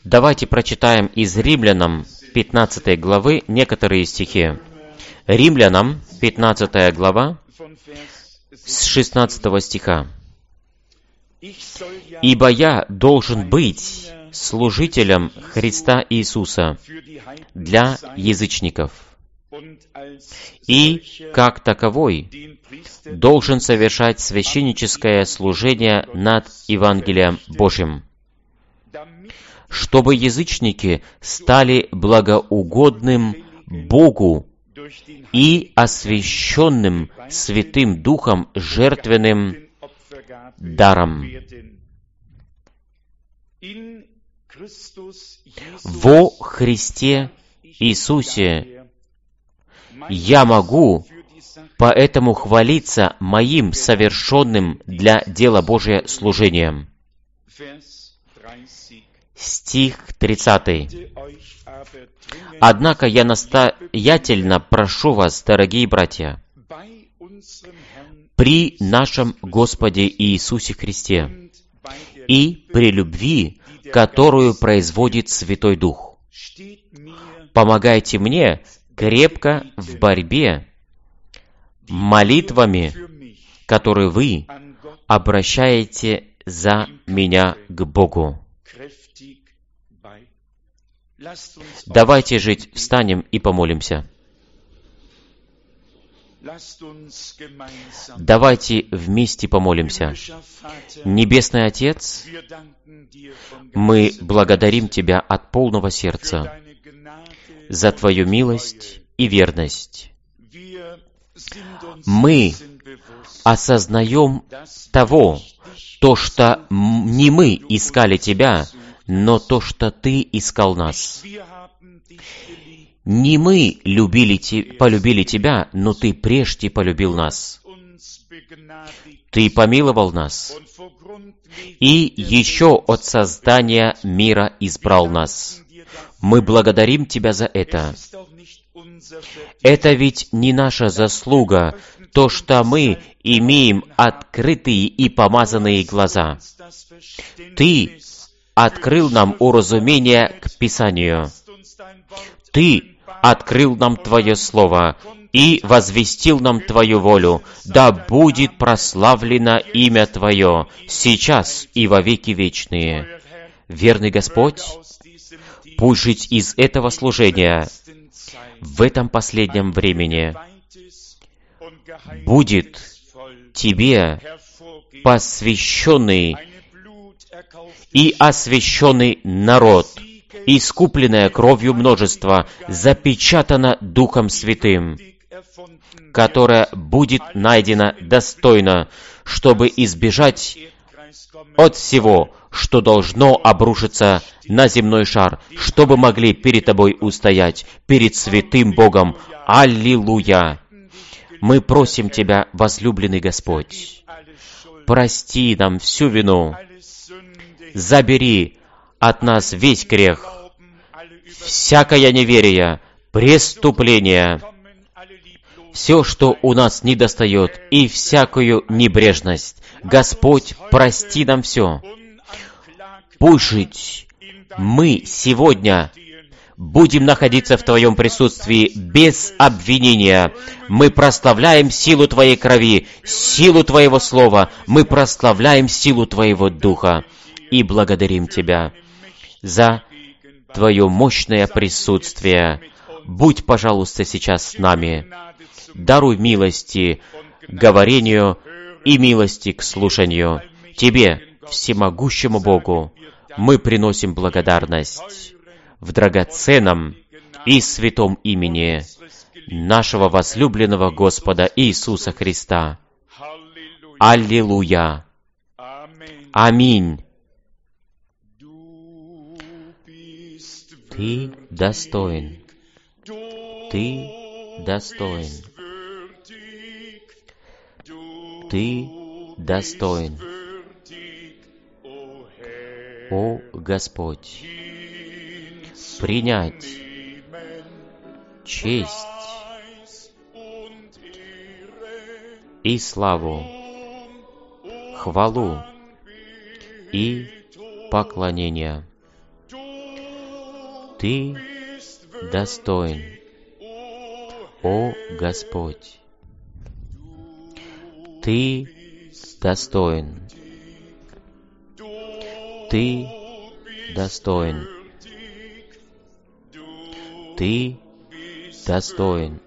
Давайте прочитаем из Римлянам 15 главы некоторые стихи. Римлянам 15 глава с 16 стиха. «Ибо я должен быть служителем Христа Иисуса для язычников, и, как таковой, должен совершать священническое служение над Евангелием Божьим, чтобы язычники стали благоугодным Богу и освященным Святым Духом жертвенным даром. Во Христе Иисусе я могу поэтому хвалиться моим совершенным для дела Божия служением». Стих 30. «Однако я настоятельно прошу вас, дорогие братья, при нашем Господе Иисусе Христе и при любви, которую производит Святой Дух, помогайте мне крепко в борьбе молитвами, которые вы обращаете за меня к Богу». Давайте же встанем и помолимся. Давайте вместе помолимся. Небесный Отец, мы благодарим Тебя от полного сердца за Твою милость и верность. Мы осознаем то, что не мы искали Тебя, но что Ты искал нас. Не мы полюбили Тебя, но Ты прежде полюбил нас. Ты помиловал нас, и еще от создания мира избрал нас. Мы благодарим Тебя за это. Это ведь не наша заслуга, то, что мы имеем открытые и помазанные глаза. Ты открыл нам уразумение к Писанию. Ты открыл нам Твое Слово и возвестил нам Твою волю. Да будет прославлено имя Твое, сейчас и во веки вечные. Верный Господь, пусть жить из этого служения в этом последнем времени будет Тебе посвященный и освященный народ, искупленное кровью множества, запечатано Духом Святым, которое будет найдено достойно, чтобы избежать от всего, что должно обрушиться на земной шар, чтобы могли перед Тобой устоять, перед святым Богом. Аллилуйя! Мы просим Тебя, возлюбленный Господь, прости нам всю вину, забери от нас весь грех, всякое неверие, преступление, все, что у нас недостает, и всякую небрежность. Господь, прости нам все. Пусть жить мы сегодня будем находиться в Твоем присутствии без обвинения. Мы прославляем силу Твоей крови, силу Твоего Слова, мы прославляем силу Твоего Духа и благодарим Тебя за Твое мощное присутствие. Будь, пожалуйста, сейчас с нами. Даруй милости к говорению и милости к слушанию. Тебе, всемогущему Богу, мы приносим благодарность в драгоценном и святом имени нашего возлюбленного Господа Иисуса Христа. Аллилуйя! Аминь! Ты достоин. Ты достоин. Ты достоин. О Господь, принять честь и славу, хвалу и поклонение. Ты достоин, о Господь. Ты достоин. Ты достоин. Ты достоин,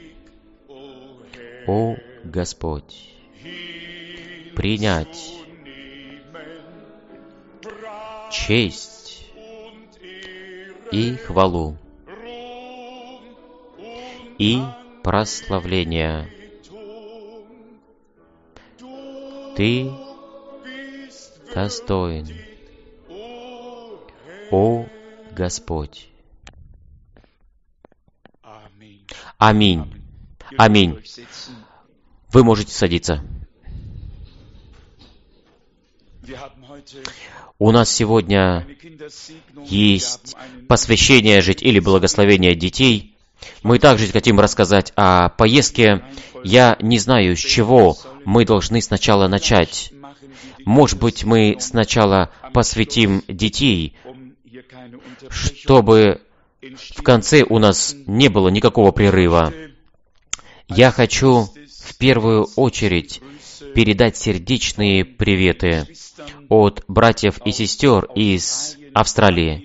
о Господь. Принять честь и хвалу и прославление. Ты достоин, о Господь. Аминь. Аминь. Вы можете садиться. У нас сегодня есть посвящение жить или благословение детей. Мы также хотим рассказать о поездке. Я не знаю, с чего мы должны сначала начать. Может быть, мы сначала посвятим детей, чтобы в конце у нас не было никакого прерыва. Я хочу в первую очередь передать сердечные приветы от братьев и сестер из Австралии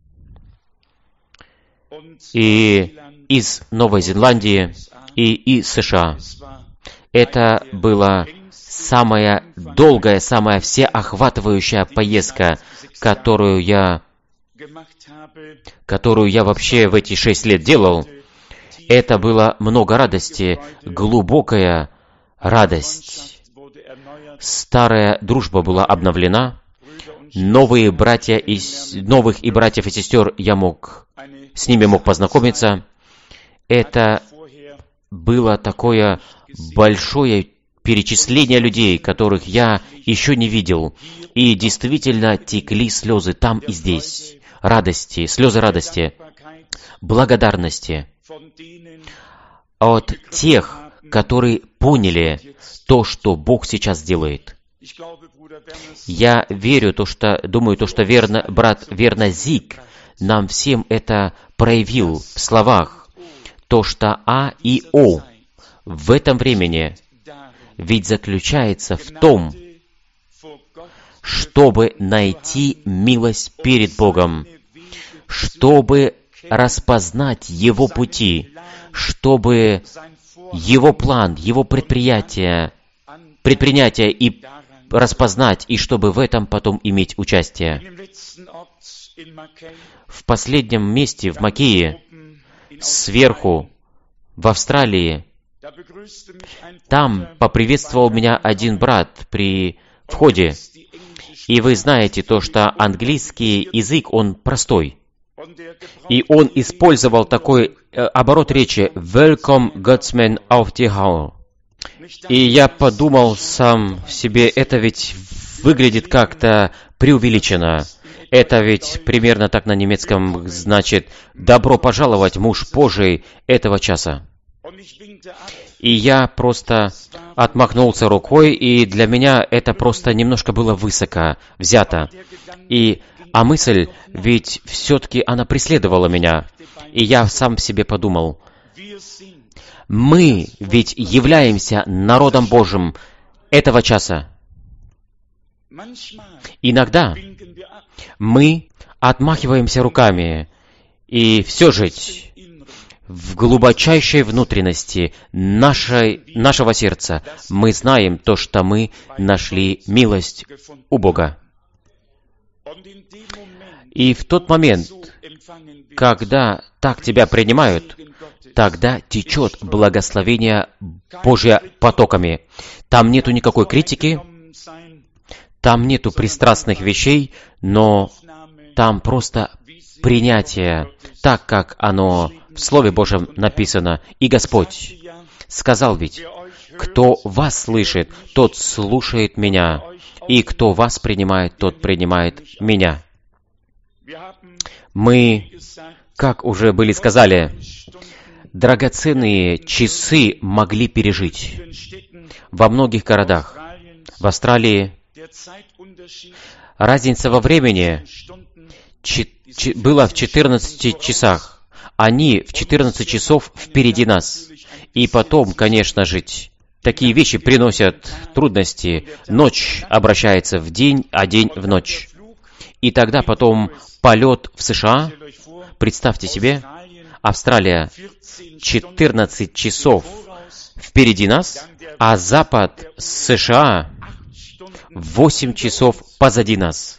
и из Новой Зеландии и из США. Это была самая долгая, самая всеохватывающая поездка, которую я вообще в эти 6 лет делал. Это было много радости, глубокая радость. Старая дружба была обновлена. Новых братьев и сестер с ними мог познакомиться. Это было такое большое перечисление людей, которых я еще не видел. И действительно текли слезы там и здесь. Радости, слезы радости, благодарности от тех, которые поняли то, что Бог сейчас делает. Я думаю, что брат Верно Зиг нам всем это проявил в словах. То, что А и О в этом времени ведь заключается в том, чтобы найти милость перед Богом, чтобы распознать Его пути, чтобы Его план, Его предпринятие и распознать, и чтобы в этом потом иметь участие. В последнем месте, в Маккее, сверху, в Австралии, там поприветствовал меня один брат при входе. И вы знаете то, что английский язык, он простой. И он использовал такой оборот речи «Welcome, Godsman auf die Hau». И я подумал сам себе, это ведь выглядит как-то преувеличенно. Это ведь примерно так на немецком значит «добро пожаловать, муж Божий этого часа». И я просто отмахнулся рукой, и для меня это просто немножко было высоко взято. А мысль, ведь все-таки она преследовала меня. И я сам себе подумал, мы ведь являемся народом Божьим этого часа. Иногда мы отмахиваемся руками, и все же в глубочайшей внутренности нашего сердца мы знаем то, что мы нашли милость у Бога. И в тот момент, когда так тебя принимают, тогда течет благословение Божье потоками. Там нету никакой критики, там нету пристрастных вещей, но там просто принятие, так как оно в Слове Божьем написано. И Господь сказал ведь, кто вас слышит, тот слушает меня, и кто вас принимает, тот принимает меня. Мы, как уже были сказали, драгоценные часы могли пережить во многих городах. В Австралии разница во времени было в 14 часах. Они в 14 часов впереди нас. И потом, конечно же, такие вещи приносят трудности. Ночь обращается в день, а день в ночь. И тогда потом полет в США. Представьте себе, Австралия 14 часов впереди нас, а Запад США 8 часов позади нас.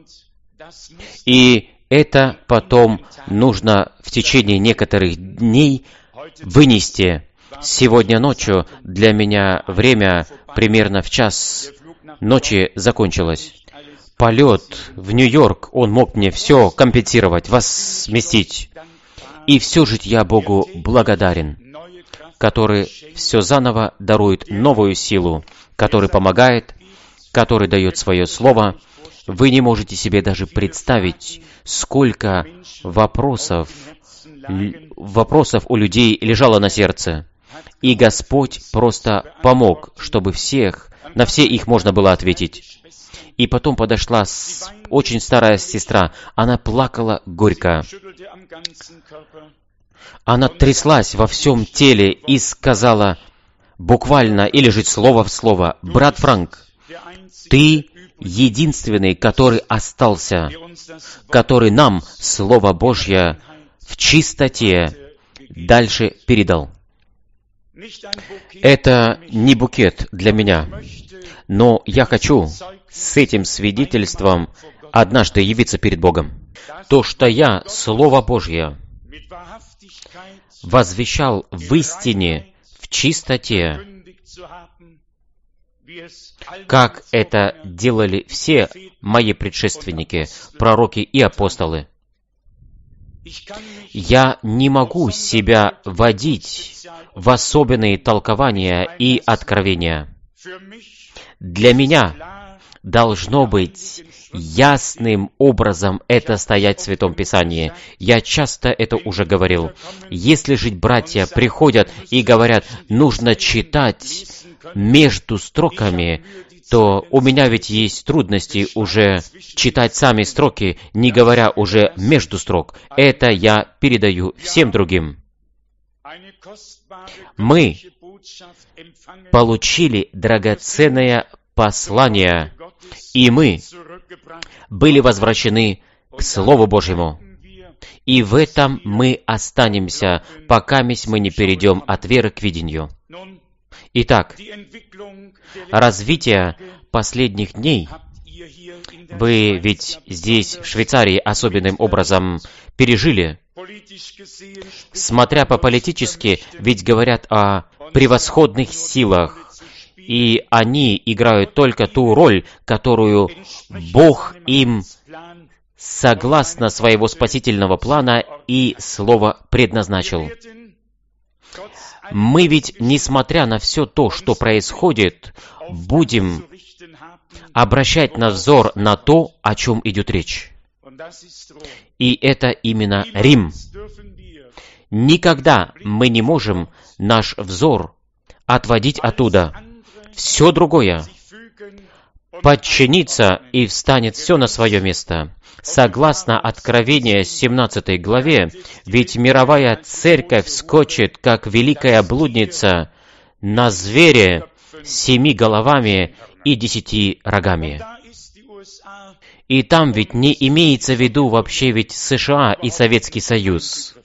И это потом нужно в течение некоторых дней вынести. Сегодня ночью для меня время примерно в час ночи закончилось. Полет в Нью-Йорк, он мог мне все компенсировать, возместить. И все же я Богу благодарен, который все заново дарует новую силу, который помогает, который дает свое слово. Вы не можете себе даже представить, сколько вопросов у людей лежало на сердце. И Господь просто помог, чтобы на все их можно было ответить. И потом подошла очень старая сестра. Она плакала горько. Она тряслась во всем теле и сказала буквально, или же слово в слово: «Брат Франк, ты единственный, который остался, который нам Слово Божье в чистоте дальше передал». Это не букет для меня, но я хочу с этим свидетельством однажды явиться перед Богом. То, что я Слово Божье возвещал в истине, в чистоте, как это делали все мои предшественники, пророки и апостолы. Я не могу себя водить в особенные толкования и откровения. Для меня должно быть ясным образом это стоять в Святом Писании. Я часто это уже говорил. Если же братья приходят и говорят, нужно читать между строками, то у меня ведь есть трудности уже читать сами строки, не говоря уже между строк. Это я передаю всем другим. Мы получили драгоценное послание, и мы были возвращены к Слову Божьему. И в этом мы останемся, пока мы не перейдем от веры к видению. Итак, развитие последних дней вы ведь здесь, в Швейцарии, особенным образом пережили. Смотря по-политически, ведь говорят о превосходных силах, и они играют только ту роль, которую Бог им, согласно своего спасительного плана и слова, предназначил. Мы ведь, несмотря на все то, что происходит, будем обращать наш взор на то, о чем идет речь. И это именно Рим. Никогда мы не можем наш взор отводить оттуда. Все другое подчинится и встанет все на свое место. Согласно Откровению 17 главе, ведь мировая церковь скочит, как великая блудница, на звере с 7 головами и 10 рогами. И там ведь не имеется в виду вообще ведь США и Советский Союз.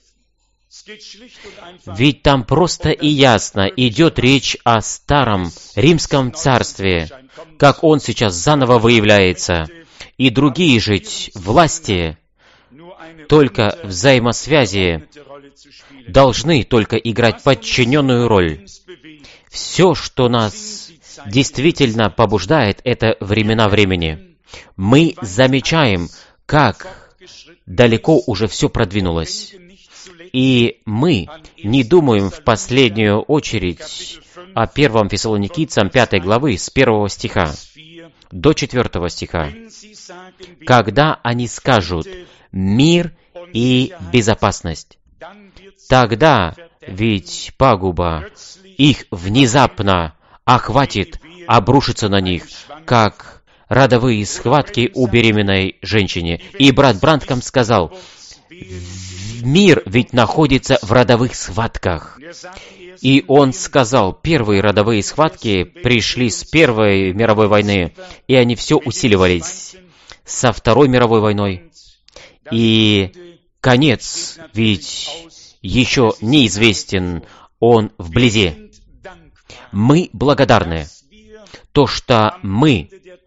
Ведь там просто и ясно идет речь о старом римском царстве, как он сейчас заново выявляется. И другие же власти только взаимосвязи должны только играть подчиненную роль. Все, что нас действительно побуждает, это времена времени. Мы замечаем, как далеко уже все продвинулось. И мы не думаем в последнюю очередь о 1 Фессалоникийцам 5 главы с 1 стиха до 4 стиха. Когда они скажут «мир и безопасность», тогда ведь пагуба их внезапно охватит, обрушится на них, как родовые схватки у беременной женщины. И брат Бранхам сказал, мир ведь находится в родовых схватках. И он сказал, первые родовые схватки пришли с Первой мировой войны, и они все усиливались со Второй мировой войной. И конец ведь еще неизвестен, он вблизи. Мы благодарны, то, что мы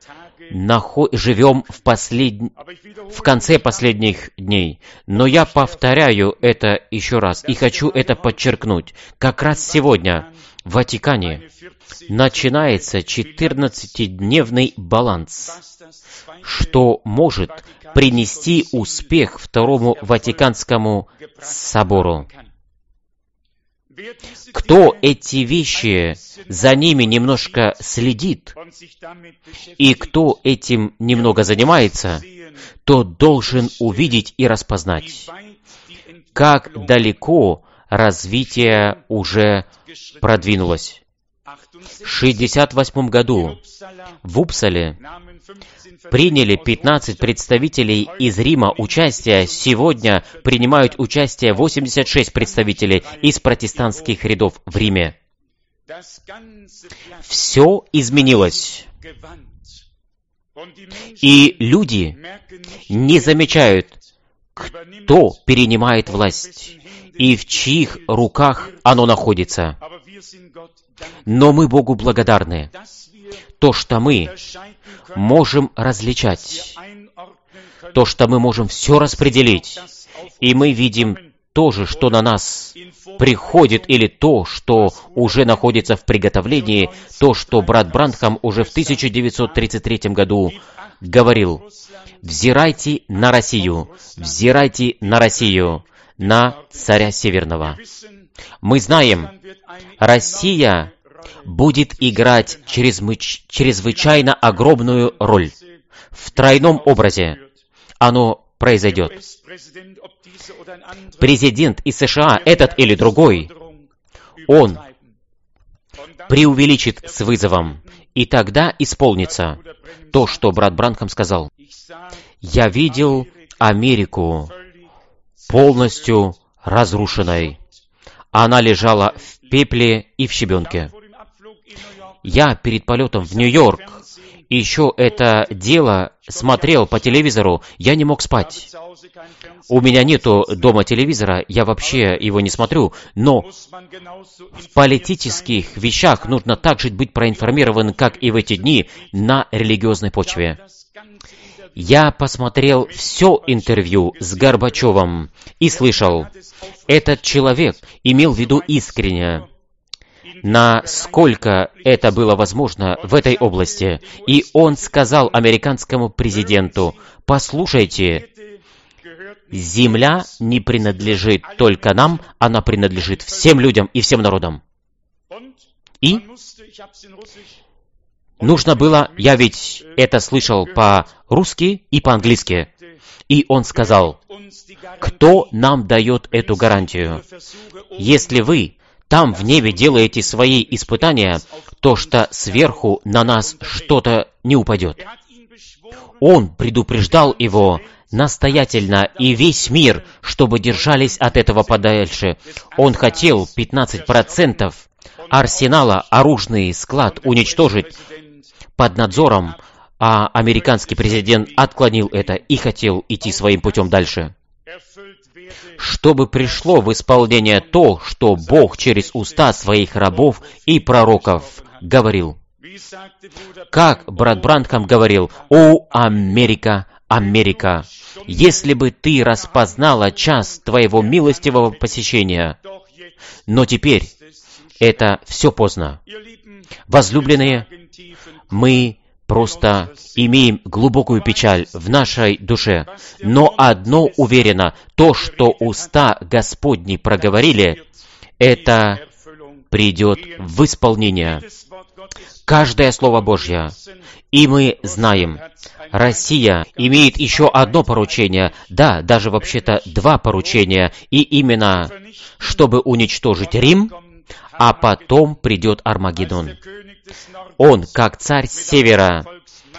живем в конце последних дней. Но я повторяю это еще раз и хочу это подчеркнуть. Как раз сегодня в Ватикане начинается 14-дневный баланс, что может принести успех Второму Ватиканскому собору. Кто эти вещи, за ними немножко следит, и кто этим немного занимается, тот должен увидеть и распознать, как далеко развитие уже продвинулось. В 1968 году в Упсале приняли 15 представителей из Рима участие. Сегодня принимают участие 86 представителей из протестантских рядов в Риме. Все изменилось. И люди не замечают, кто перенимает власть и в чьих руках оно находится. Но мы Богу благодарны, то, что мы можем различать, то, что мы можем все распределить, и мы видим то же, что на нас приходит, или то, что уже находится в приготовлении, то, что брат Бранхам уже в 1933 году говорил: «Взирайте на Россию, взирайте на Россию, на царя Северного». Мы знаем, Россия будет играть чрезвычайно огромную роль. В тройном образе оно произойдет. Президент из США, этот или другой, он преувеличит с вызовом, и тогда исполнится то, что брат Бранхам сказал. «Я видел Америку полностью разрушенной. Она лежала в пепле и в щебенке. Я перед полетом в Нью-Йорк еще это дело смотрел по телевизору, я не мог спать. У меня нету дома телевизора, я вообще его не смотрю, но в политических вещах нужно также быть проинформирован, как и в эти дни, на религиозной почве. Я посмотрел все интервью с Горбачевым и слышал, этот человек имел в виду искренне, насколько это было возможно в этой области. И он сказал американскому президенту: «Послушайте, земля не принадлежит только нам, она принадлежит всем людям и всем народам». И нужно было, я ведь это слышал по-русски и по-английски, и он сказал: «Кто нам дает эту гарантию? Если вы там в небе делаете свои испытания, то что сверху на нас что-то не упадет». Он предупреждал его настоятельно и весь мир, чтобы держались от этого подальше. Он хотел 15% арсенала, оружный склад уничтожить под надзором, а американский президент отклонил это и хотел идти своим путем дальше. Чтобы пришло в исполнение то, что Бог через уста своих рабов и пророков говорил. Как брат Бранхам говорил: «О, Америка, Америка, если бы ты распознала час твоего милостивого посещения». Но теперь это все поздно. Возлюбленные, мы просто имеем глубокую печаль в нашей душе. Но одно уверено, то, что уста Господни проговорили, это придет в исполнение. Каждое Слово Божье. И мы знаем, Россия имеет еще одно поручение, да, даже вообще-то два поручения, и именно, чтобы уничтожить Рим, а потом придет Армагеддон. Он, как царь Севера,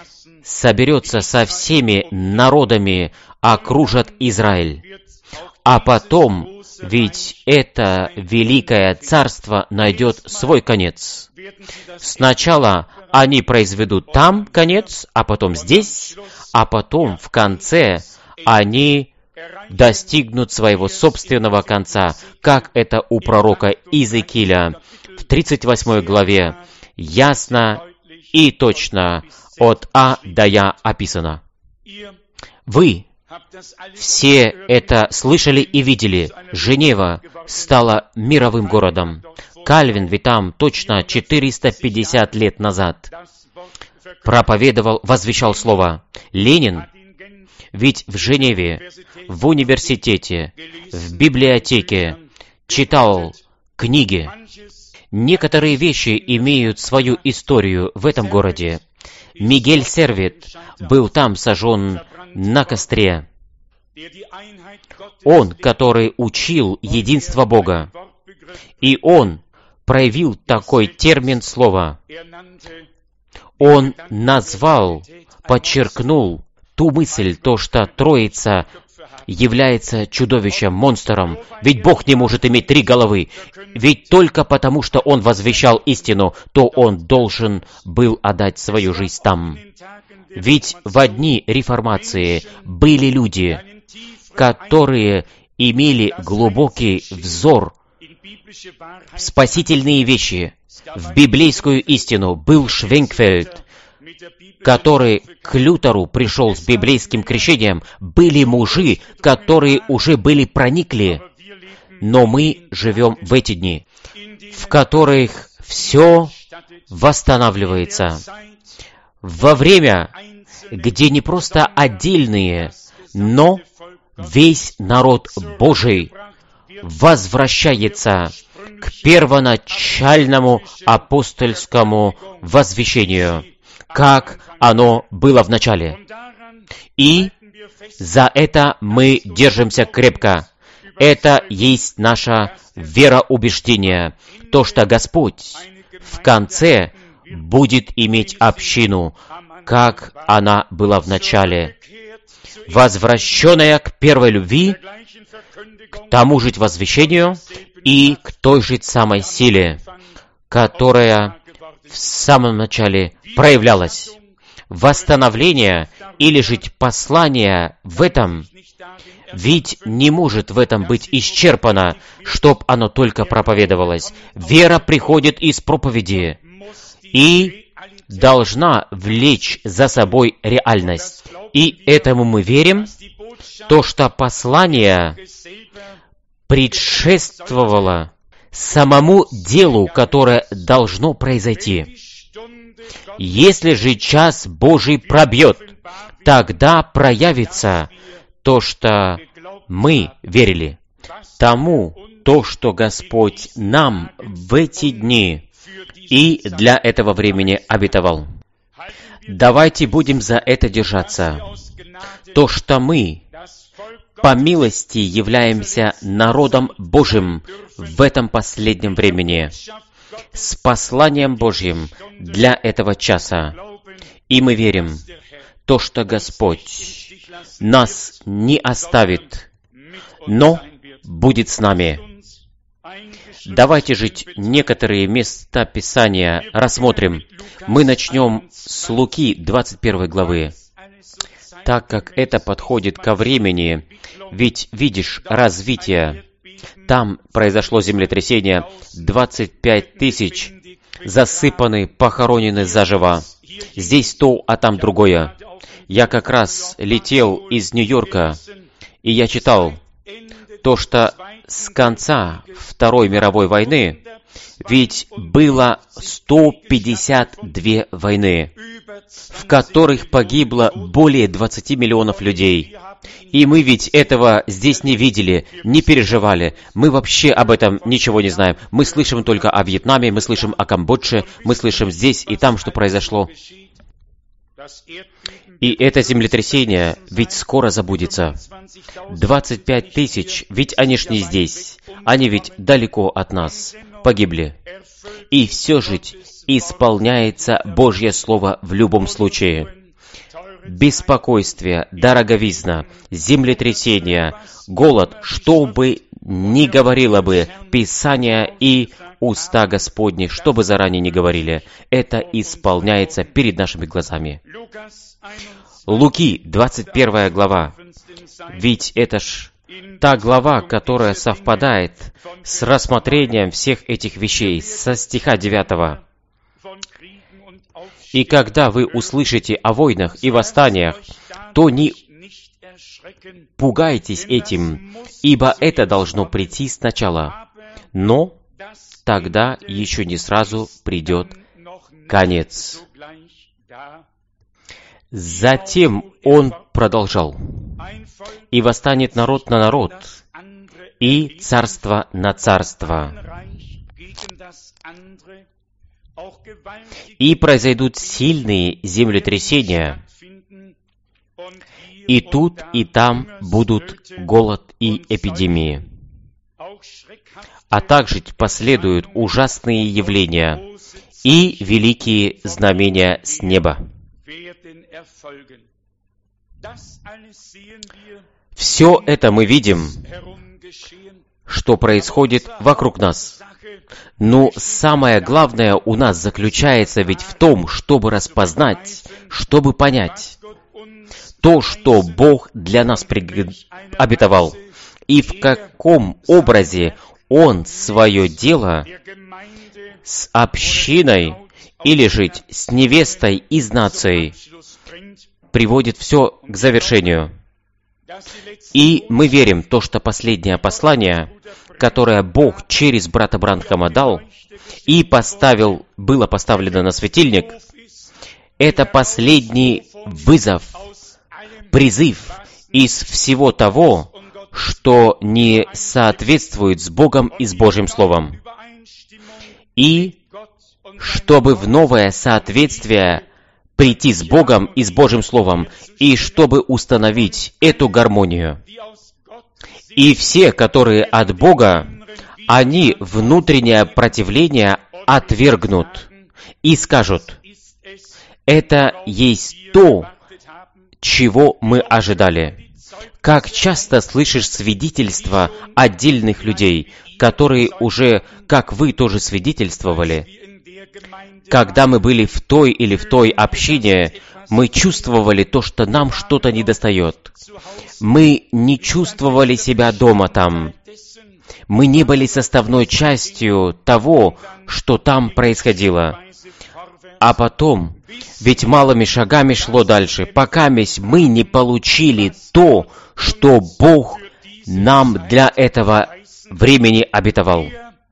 соберется со всеми народами, окружат Израиль. А потом, ведь это великое царство найдет свой конец. Сначала они произведут там конец, а потом здесь, а потом в конце они достигнут своего собственного конца, как это у пророка Иезекииля в 38 главе ясно и точно от А до Я описано. Вы все это слышали и видели. Женева стала мировым городом. Кальвин ведь там точно 450 лет назад проповедовал, возвещал слово. Ленин ведь в Женеве, в университете, в библиотеке читал книги. Некоторые вещи имеют свою историю в этом городе. Мигель Сервит был там сожжен на костре. Он, который учил единство Бога, и он проявил такой термин слова. Он назвал, подчеркнул ту мысль, то, что Троица является чудовищем, монстром. Ведь Бог не может иметь 3 головы. Ведь только потому, что Он возвещал истину, то Он должен был отдать свою жизнь там. Ведь в дни реформации были люди, которые имели глубокий взор в спасительные вещи, в библейскую истину. Был Швенкфельд, который к Лютеру пришел с библейским крещением. Были мужи, которые уже были проникли. Но мы живем в эти дни, в которых все восстанавливается. Во время, где не просто отдельные, но весь народ Божий возвращается к первоначальному апостольскому возвещению, как оно было в начале. И за это мы держимся крепко. Это есть наше вероубеждение, то, что Господь в конце будет иметь общину, как она была в начале, возвращенная к первой любви, к тому же возвещению и к той же самой силе, которая в самом начале проявлялась. Восстановление или же послание в этом, ведь не может в этом быть исчерпано, чтоб оно только проповедовалось. Вера приходит из проповеди и должна влечь за собой реальность. И этому мы верим, то, что послание предшествовало самому делу, которое должно произойти. Если же час Божий пробьет, тогда проявится то, что мы верили, тому, то, что Господь нам в эти дни и для этого времени обетовал. Давайте будем за это держаться. То, что мы по милости являемся народом Божьим в этом последнем времени, с посланием Божьим для этого часа. И мы верим, то, что Господь нас не оставит, но будет с нами. Давайте же некоторые места Писания рассмотрим. Мы начнем с Луки 21 главы. Так как это подходит ко времени, ведь видишь развитие. Там произошло землетрясение, 25 тысяч засыпаны, похоронены заживо. Здесь то, а там другое. Я как раз летел из Нью-Йорка, и я читал то, что с конца Второй мировой войны ведь было 152 войны, в которых погибло более 20 миллионов людей. И мы ведь этого здесь не видели, не переживали. Мы вообще об этом ничего не знаем. Мы слышим только о Вьетнаме, мы слышим о Камбодже, мы слышим здесь и там, что произошло. И это землетрясение ведь скоро забудется. 25 тысяч, ведь они ж не здесь. Они ведь далеко от нас погибли. И все же исполняется Божье Слово в любом случае. беспокойствие, дороговизна, землетрясение, голод, что бы ни говорило бы Писание и уста Господни, что бы заранее ни говорили, это исполняется перед нашими глазами. Луки, 21 глава. Ведь это ж та глава, которая совпадает с рассмотрением всех этих вещей, со стиха 9. «И когда вы услышите о войнах и восстаниях, то не пугайтесь этим, ибо это должно прийти сначала, но тогда еще не сразу придет конец». Затем он продолжал: «И восстанет народ на народ, и царство на царство. И произойдут сильные землетрясения, и тут, и там будут голод и эпидемии. А также последуют ужасные явления и великие знамения с неба». Все это мы видим, что происходит вокруг нас. Но самое главное у нас заключается ведь в том, чтобы распознать, чтобы понять то, что Бог для нас обетовал, и в каком образе Он свое дело с общиной или же с невестой из нации приводит все к завершению. И мы верим в то, что последнее послание, которое Бог через брата Бранхама дал и было поставлено на светильник, это последний вызов, призыв из всего того, что не соответствует с Богом и с Божьим Словом. И чтобы в новое соответствие прийти с Богом и с Божьим Словом, и чтобы установить эту гармонию. И все, которые от Бога, они внутреннее противление отвергнут и скажут: это есть то, чего мы ожидали. Как часто слышишь свидетельства отдельных людей, которые уже, как вы, тоже свидетельствовали. Когда мы были в той или в той общине, мы чувствовали то, что нам что-то недостает. Мы не чувствовали себя дома там. Мы не были составной частью того, что там происходило. А потом, ведь малыми шагами шло дальше, пока мы не получили то, что Бог нам для этого времени обетовал.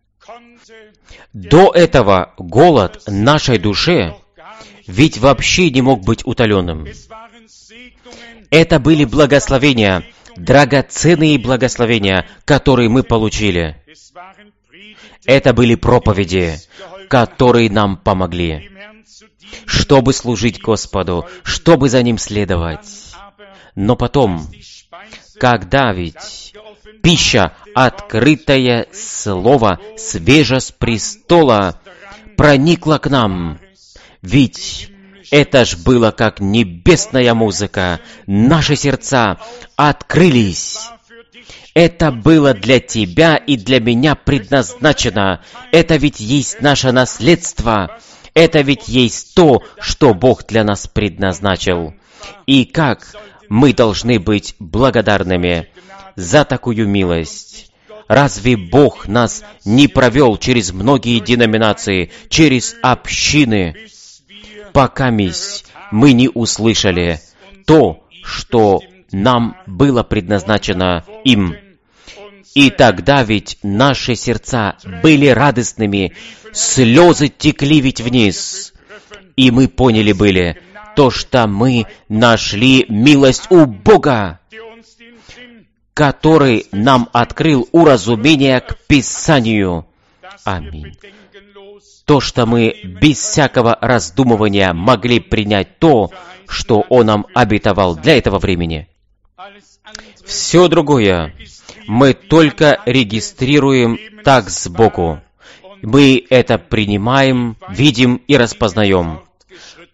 До этого голод нашей душе ведь вообще не мог быть утоленным. Это были благословения, драгоценные благословения, которые мы получили. Это были проповеди, которые нам помогли, чтобы служить Господу, чтобы за Ним следовать. Но потом, когда ведь пища, открытое слово, свеже с престола, проникла к нам, ведь это ж было как небесная музыка, наши сердца открылись. Это было для тебя и для меня предназначено. Это ведь есть наше наследство. Это ведь есть то, что Бог для нас предназначил. И как мы должны быть благодарными за такую милость. Разве Бог нас не провел через многие деноминации, через общины, пока мы не услышали то, что нам было предназначено им? И тогда ведь наши сердца были радостными, слезы текли ведь вниз, и мы поняли то, что мы нашли милость у Бога, который нам открыл уразумение к Писанию. Аминь. То, что мы без всякого раздумывания могли принять то, что Он нам обетовал для этого времени. Все другое мы только регистрируем так сбоку. Мы это принимаем, видим и распознаем.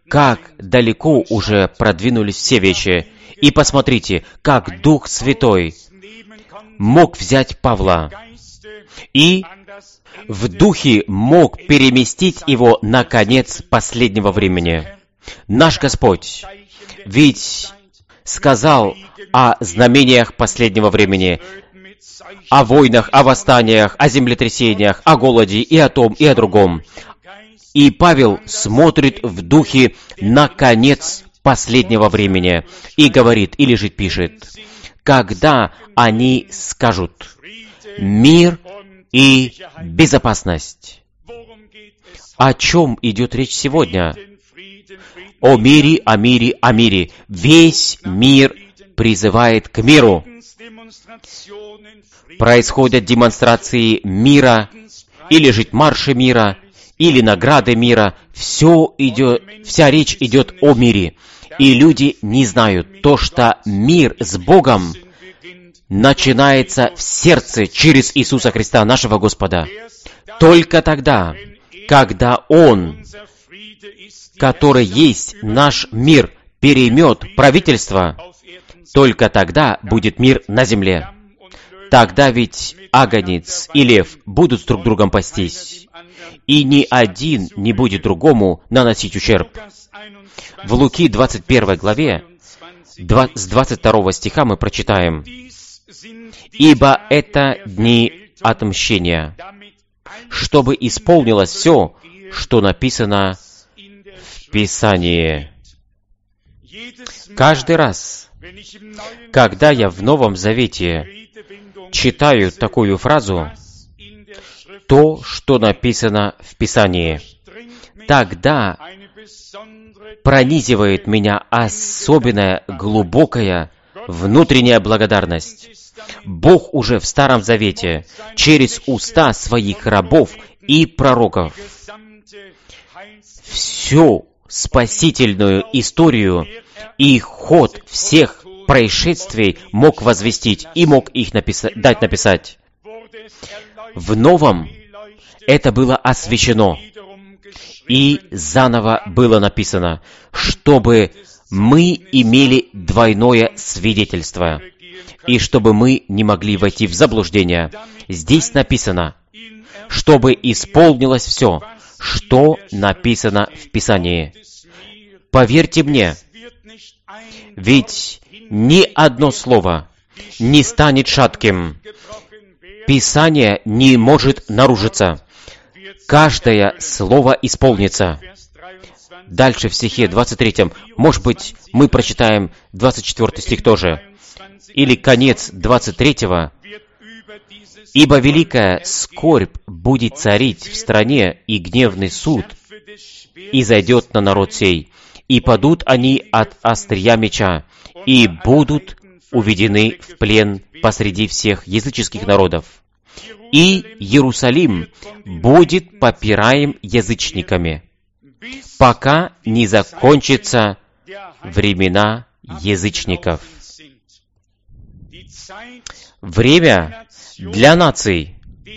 как далеко уже продвинулись все вещи. И посмотрите, как Дух Святой мог взять Павла и в Духе мог переместить его на конец последнего времени. Наш Господь ведь сказал о знамениях последнего времени, о войнах, о восстаниях, о землетрясениях, о голоде и о том, и о другом. И Павел смотрит в Духе на конец последнего времени и говорит, или же пишет, когда они скажут «мир и безопасность». О чем идет речь сегодня? О мире, о мире, о мире. Весь мир призывает к миру. Происходят демонстрации мира, или же марши мира, или награды мира. Вся речь идет о мире. И люди не знают то, что мир с Богом начинается в сердце через Иисуса Христа, нашего Господа. Только тогда, когда Он, который есть наш мир, переймет правительство, только тогда будет мир на земле. Тогда ведь агнец и лев будут друг другом пастись, и ни один не будет другому наносить ущерб. В Луки 21 главе, с 22 стиха мы прочитаем, «Ибо это дни отмщения, чтобы исполнилось все, что написано в Писании». Каждый раз, когда я в Новом Завете читаю такую фразу, то, что написано в Писании, тогда пронизывает меня особенная, глубокая, внутренняя благодарность. Бог уже в Старом Завете, через уста своих рабов и пророков, всю спасительную историю и ход всех происшествий мог возвестить и мог их дать написать. В Новом это было освящено и заново было написано, чтобы мы имели двойное свидетельство, и чтобы мы не могли войти в заблуждение. Здесь написано, чтобы исполнилось все, что написано в Писании. Поверьте мне, ведь ни одно слово не станет шатким. Писание не может нарушиться. Каждое слово исполнится. Дальше в стихе 23, может быть, мы прочитаем 24 стих тоже, или конец 23. «Ибо великая скорбь будет царить в стране, и гневный суд изойдет на народ сей, и падут они от острия меча, и будут уведены в плен посреди всех языческих народов. И Иерусалим будет попираем язычниками, пока не закончатся времена язычников». Время для наций,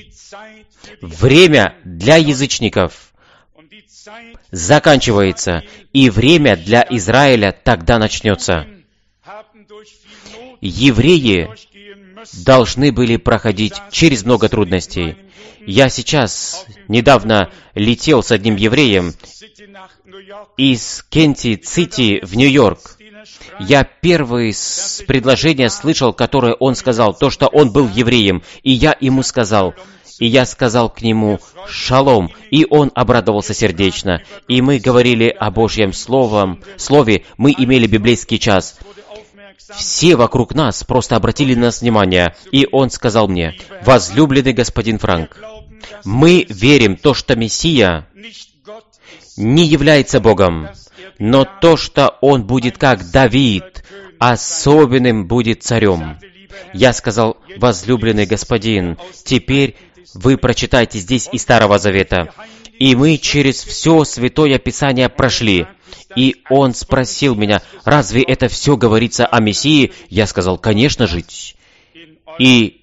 время для язычников заканчивается, и время для Израиля тогда начнется. Евреи должны были проходить через много трудностей. Я сейчас недавно летел с одним евреем из Кенти-Сити в Нью-Йорк. Я первое предложение слышал, которое он сказал, то, что он был евреем, и я ему сказал, и я сказал к нему «Шалом», и он обрадовался сердечно. И мы говорили о Божьем Слове, мы имели библейский час. Все вокруг нас просто обратили на нас внимание, и он сказал мне: «Возлюбленный господин Франк, мы верим то, что Мессия не является Богом, но то, что Он будет как Давид, особенным будет царем». Я сказал: «Возлюбленный господин, теперь вы прочитайте здесь из Старого Завета». И мы через все Святое Писание прошли. И он спросил меня: «Разве это все говорится о Мессии?» Я сказал: «Конечно же». И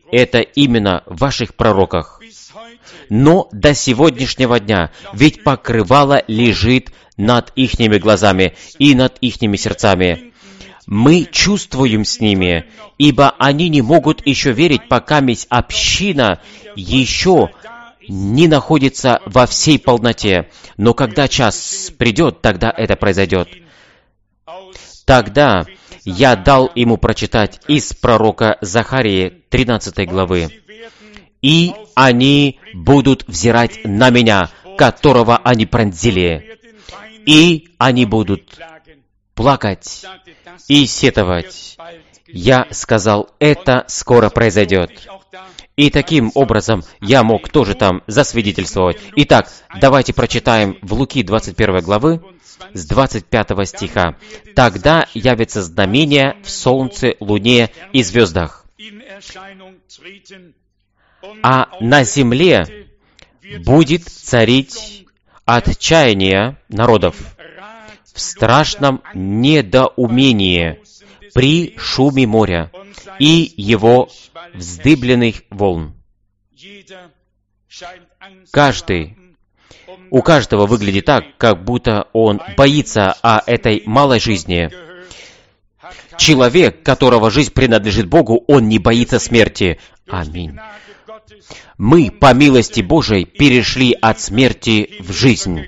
это именно в ваших пророках. Но до сегодняшнего дня ведь покрывало лежит над ихними глазами и над ихними сердцами. Мы чувствуем с ними, ибо они не могут еще верить, пока община еще не находится во всей полноте. Но когда час придет, тогда это произойдет. Тогда я дал ему прочитать из пророка Захарии 13 главы. «И они будут взирать на меня, которого они пронзили, и они будут плакать и сетовать». Я сказал, это скоро произойдет. И таким образом я мог тоже там засвидетельствовать. Итак, давайте прочитаем в Луки 21 главы с 25 стиха. «Тогда явится знамение в солнце, луне и звездах, а на земле будет царить отчаяние народов в страшном недоумении при шуме моря и его вздыбленных волн». У каждого выглядит так, как будто он боится о этой малой жизни. Человек, которого жизнь принадлежит Богу, он не боится смерти. Аминь. Мы, по милости Божией, перешли от смерти в жизнь.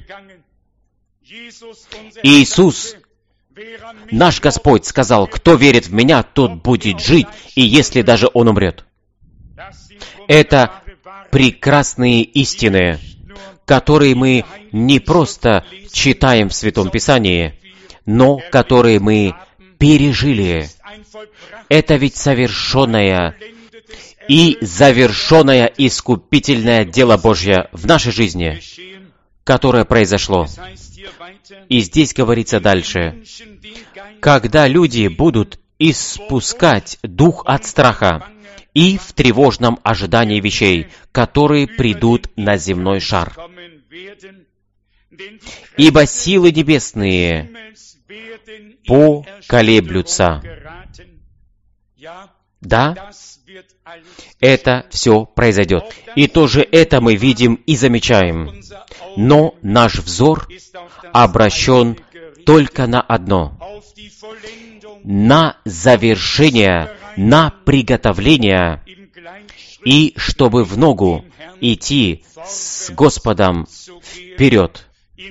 Иисус, наш Господь, сказал, кто верит в Меня, тот будет жить, и если даже он умрет. Это прекрасные истины, которые мы не просто читаем в Святом Писании, но которые мы пережили. Это ведь совершенное и завершенное искупительное дело Божье в нашей жизни, которое произошло. И здесь говорится дальше, когда люди будут испускать дух от страха и в тревожном ожидании вещей, которые придут на земной шар. Ибо силы небесные поколеблются. Да, это все произойдет. И тоже это мы видим и замечаем. Но наш взор обращен только на одно. На завершение, на приготовление, и чтобы в ногу идти с Господом вперед.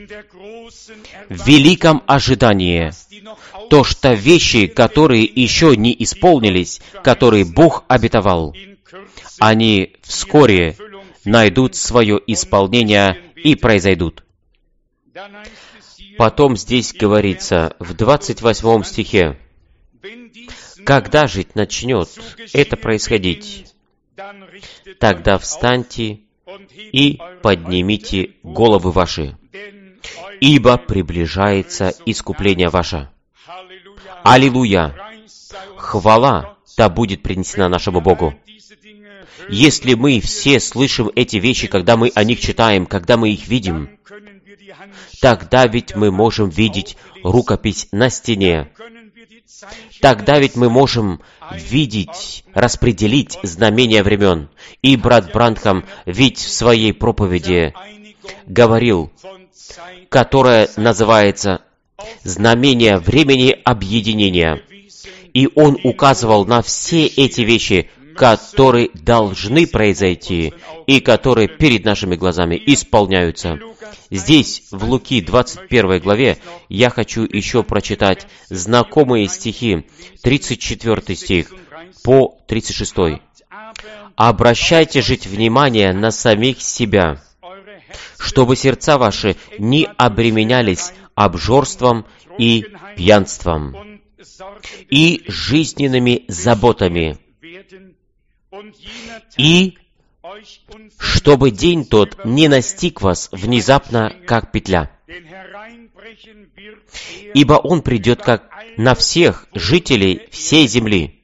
В великом ожидании, то, что вещи, которые еще не исполнились, которые Бог обетовал, они вскоре найдут свое исполнение и произойдут. Потом здесь говорится в 28 стихе, когда же начнет это происходить, тогда встаньте и поднимите головы ваши, ибо приближается искупление ваше. Аллилуйя! Хвала да будет принесена нашему Богу. Если мы все слышим эти вещи, когда мы о них читаем, когда мы их видим, тогда ведь мы можем видеть рукопись на стене. Тогда ведь мы можем видеть, распределить знамения времен. И брат Бранхам ведь в своей проповеди говорил, которая называется «Знамение времени объединения». И он указывал на все эти вещи, которые должны произойти и которые перед нашими глазами исполняются. Здесь, в Луки 21 главе, я хочу еще прочитать знакомые стихи, 34 стих по 36. «Обращайте же внимание на самих себя, чтобы сердца ваши не обременялись обжорством и пьянством, и жизненными заботами, и чтобы день тот не настиг вас внезапно, как петля. Ибо он придет как на всех жителей всей земли.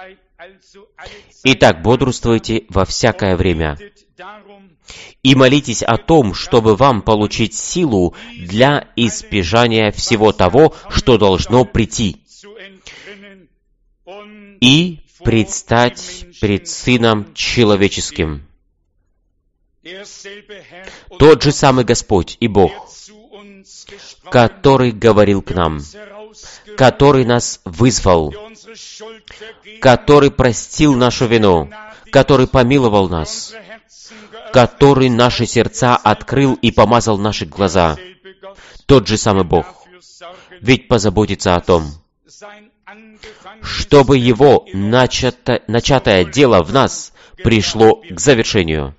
Итак, бодрствуйте во всякое время. И молитесь о том, чтобы вам получить силу для избежания всего того, что должно прийти. И предстать пред Сыном Человеческим. Тот же самый Господь и Бог, который говорил к нам, который нас вызвал, который простил нашу вину, который помиловал нас, который наши сердца открыл и помазал наши глаза. Тот же самый Бог. Ведь позаботится о том, чтобы Его начатое дело в нас пришло к завершению.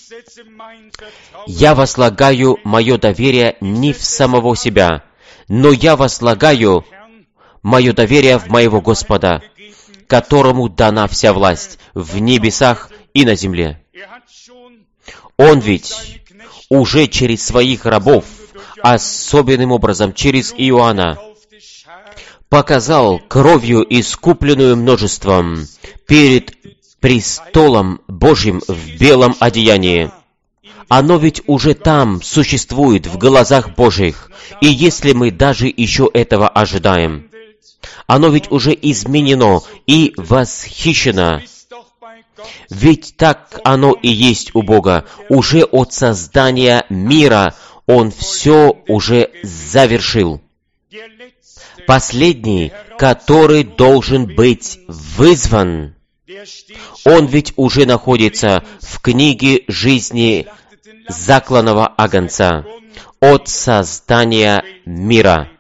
Я возлагаю мое доверие не в самого себя, но я возлагаю мое доверие в моего Господа, которому дана вся власть в небесах и на земле. Он ведь уже через своих рабов, особенным образом через Иоанна, показал кровью искупленную множеством перед престолом Божьим в белом одеянии. Оно ведь уже там существует в глазах Божьих, и если мы даже еще этого ожидаем, оно ведь уже изменено и восхищено. Ведь так оно и есть у Бога. Уже от создания мира Он все уже завершил. Последний, который должен быть вызван, он ведь уже находится в книге жизни закланного агнца от создания мира.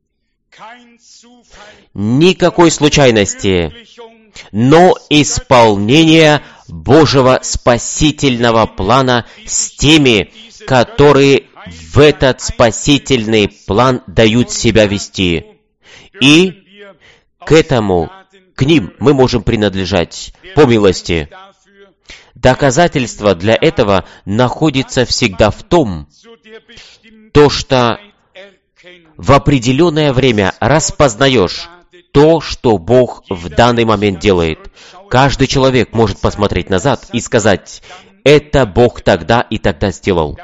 Никакой случайности, но исполнение Божьего спасительного плана с теми, которые в этот спасительный план дают себя вести. И к ним мы можем принадлежать по милости. Доказательство для этого находится всегда в том, что в определенное время распознаешь то, что Бог в данный момент делает. Каждый человек может посмотреть назад и сказать, это Бог тогда и тогда сделал.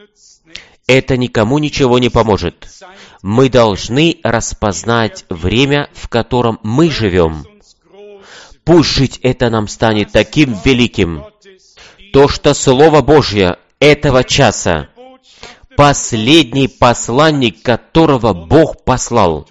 Это никому ничего не поможет. Мы должны распознать время, в котором мы живем. Пусть жить это нам станет таким великим, то, что Слово Божье этого часа, последний посланник, которого Бог послал,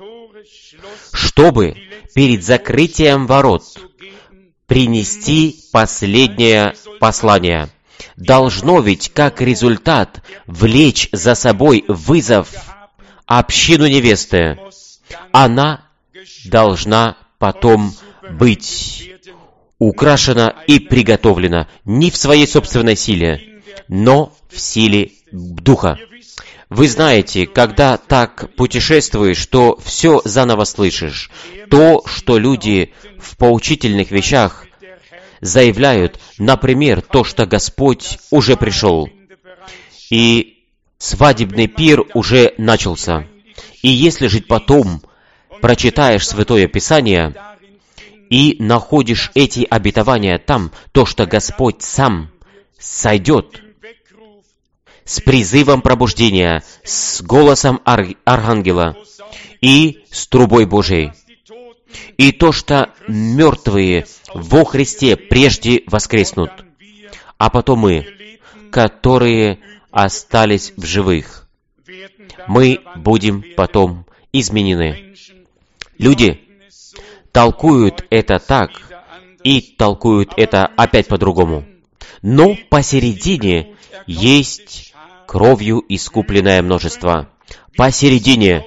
чтобы перед закрытием ворот принести последнее послание, должно ведь как результат влечь за собой вызов общину невесты. Она должна потом быть украшена и приготовлена не в своей собственной силе, но в силе Духа. Вы знаете, когда так путешествуешь, что все заново слышишь. То, что люди в поучительных вещах заявляют, например, то, что Господь уже пришел, и свадебный пир уже начался. И если же потом прочитаешь Святое Писание и находишь эти обетования там, то, что Господь сам сойдет с призывом пробуждения, с голосом архангела и с трубой Божией. И то, что мертвые во Христе прежде воскреснут, а потом мы, которые остались в живых, мы будем потом изменены. Люди толкуют это так и толкуют это опять по-другому. Но посередине есть кровью искупленное множество. Посередине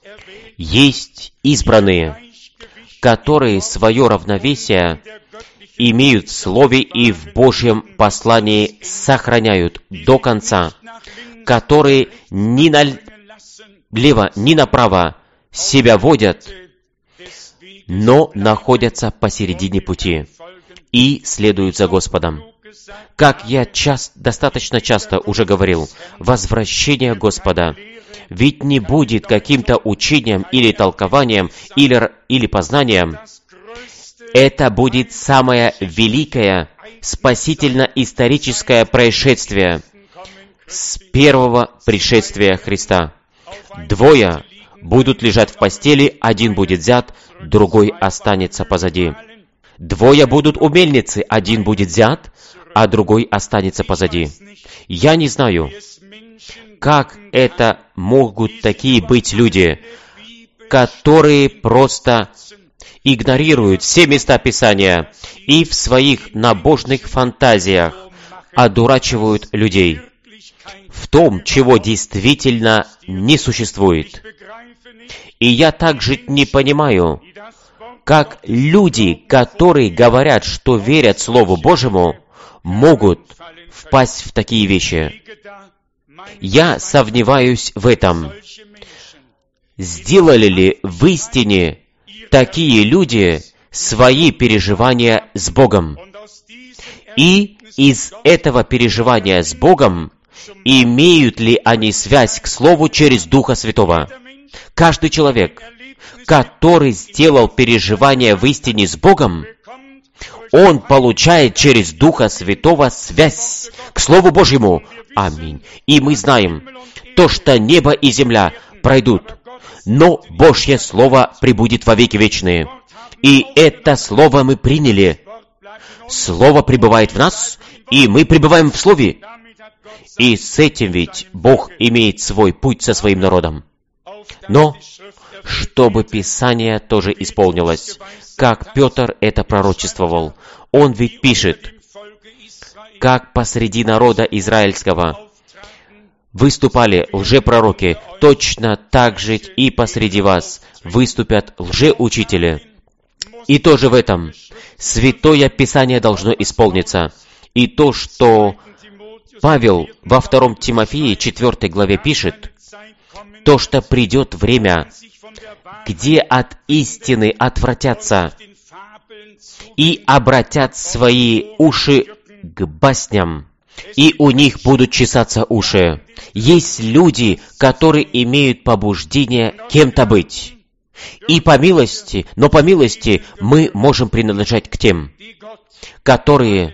есть избранные, которые свое равновесие имеют в Слове и в Божьем послании сохраняют до конца, которые ни налево, ни направо себя водят, но находятся посередине пути и следуют за Господом. Как я достаточно часто уже говорил, возвращение Господа ведь не будет каким-то учением или толкованием или познанием. Это будет самое великое спасительно-историческое происшествие с первого пришествия Христа. Двое будут лежать в постели, один будет взят, другой останется позади. 2 будут у мельницы, 1 будет взят, а другой останется позади. Я не знаю, как это могут такие быть люди, которые просто игнорируют все места Писания и в своих набожных фантазиях одурачивают людей в том, чего действительно не существует. И я также не понимаю, как люди, которые говорят, что верят Слову Божьему, могут впасть в такие вещи. Я сомневаюсь в этом. Сделали ли в истине такие люди свои переживания с Богом? И из этого переживания с Богом имеют ли они связь к Слову через Духа Святого? Каждый человек, который сделал переживание в истине с Богом, он получает через Духа Святого связь к Слову Божьему. Аминь. И мы знаем, то, что небо и земля пройдут, но Божье Слово пребудет во веки вечные. И это Слово мы приняли. Слово пребывает в нас, и мы пребываем в Слове. И с этим ведь Бог имеет свой путь со своим народом. Но, чтобы Писание тоже исполнилось, как Петр это пророчествовал, он ведь пишет, как посреди народа израильского выступали лжепророки, точно так же и посреди вас выступят лжеучители. И тоже в этом Святое Писание должно исполниться. И то, что Павел во 2 Тимофея 4 главе пишет, то, что придет время, где от истины отвратятся и обратят свои уши к басням, и у них будут чесаться уши. Есть люди, которые имеют побуждение кем-то быть. И по милости, мы можем принадлежать к тем, которые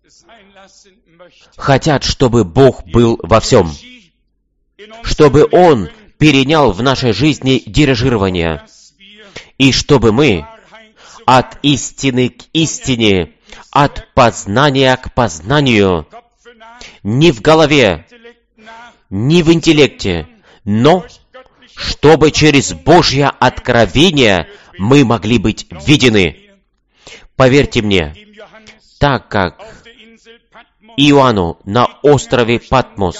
хотят, чтобы Бог был во всем, чтобы Он перенял в нашей жизни дирижирование, и чтобы мы от истины к истине, от познания к познанию, не в голове, не в интеллекте, но чтобы через Божье откровение мы могли быть видены. Поверьте мне, так как Иоанну на острове Патмос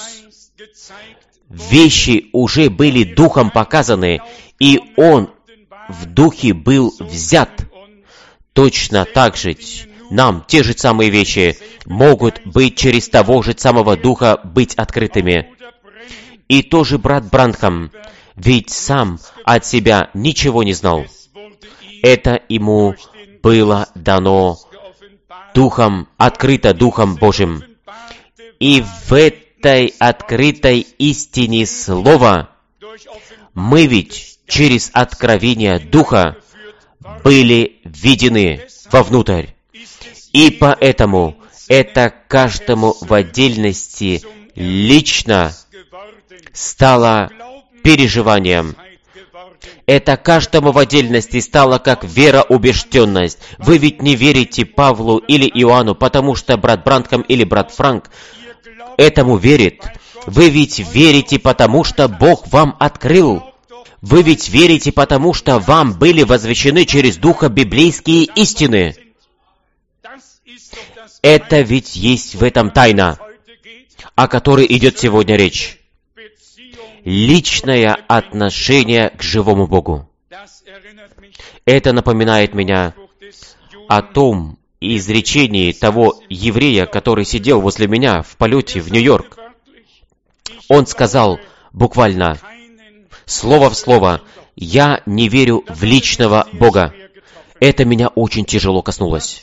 вещи уже были Духом показаны, и он в Духе был взят, точно так же нам те же самые вещи могут быть через того же самого Духа быть открытыми. И тоже брат Бранхам, ведь сам от себя ничего не знал. Это ему было дано Духом, открыто Духом Божьим. И в этой открытой истине Слова мы ведь через откровение Духа были введены вовнутрь. И поэтому это каждому в отдельности лично стало переживанием. Это каждому в отдельности стало как вероубежденность. Вы ведь не верите Павлу или Иоанну, потому что брат Бранхам или брат Франк этому верит. Вы ведь верите, потому что Бог вам открыл. Вы ведь верите, потому что вам были возвещены через Духа библейские истины. Это ведь есть в этом тайна, о которой идет сегодня речь. Личное отношение к живому Богу. Это напоминает меня о том изречении того еврея, который сидел возле меня в полете в Нью-Йорк. Он сказал буквально, слово в слово, «Я не верю в личного Бога». Это меня очень тяжело коснулось.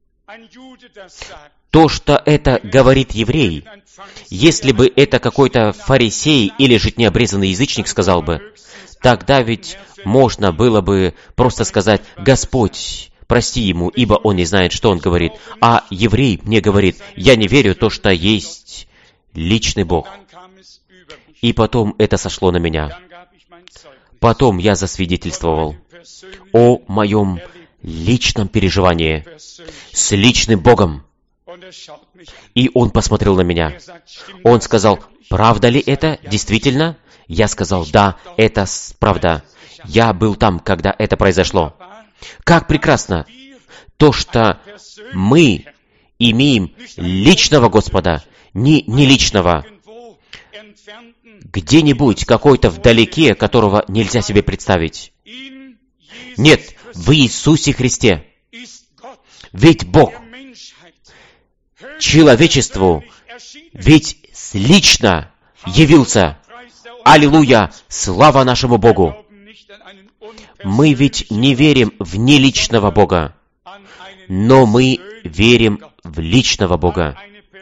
То, что это говорит еврей, если бы это какой-то фарисей или же необрезанный язычник сказал бы, тогда ведь можно было бы просто сказать: «Господь, прости ему, ибо он не знает, что он говорит». А еврей мне говорит: «Я не верю в то, что есть личный Бог». И потом это сошло на меня. Потом я засвидетельствовал о моем личном переживании, с личным Богом. И он посмотрел на меня. Он сказал: «Правда ли это? Действительно?» Я сказал: «Да, это правда. Я был там, когда это произошло». Как прекрасно то, что мы имеем личного Господа, не личного, где-нибудь, какой-то вдалеке, которого нельзя себе представить. Нет, в Иисусе Христе. Ведь Бог человечеству ведь лично явился. Аллилуйя! Слава нашему Богу! Мы ведь не верим в неличного Бога, но мы верим в личного Бога,